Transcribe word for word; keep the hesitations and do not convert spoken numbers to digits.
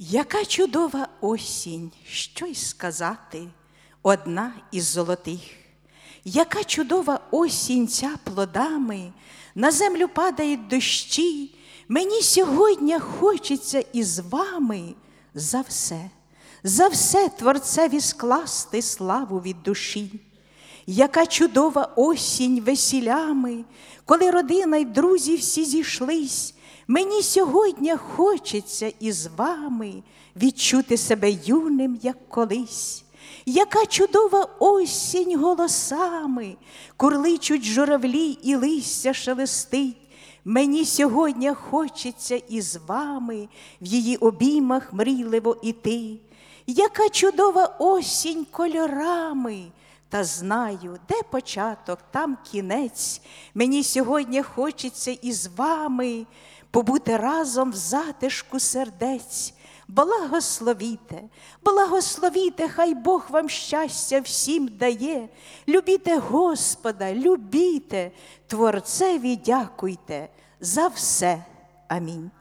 Яка чудова осінь, що й сказати, одна із золотих. Яка чудова осінь ця плодами, на землю падають дощі. Мені сьогодні хочеться із вами за все, за все Творцеві скласти славу від душі. Яка чудова осінь весілями, коли родина й друзі всі зійшлись. Мені сьогодні хочеться із вами відчути себе юним, як колись. Яка чудова осінь голосами, курличуть журавлі і листя шелестить. Мені сьогодні хочеться із вами в її обіймах мрійливо іти. Яка чудова осінь кольорами, та знаю, де початок, там кінець. Мені сьогодні хочеться із вами побути разом в затишку сердець. Благословіте, благословіте, хай Бог вам щастя всім дає. Любіте Господа, любіте, Творцеві дякуйте за все. Амінь.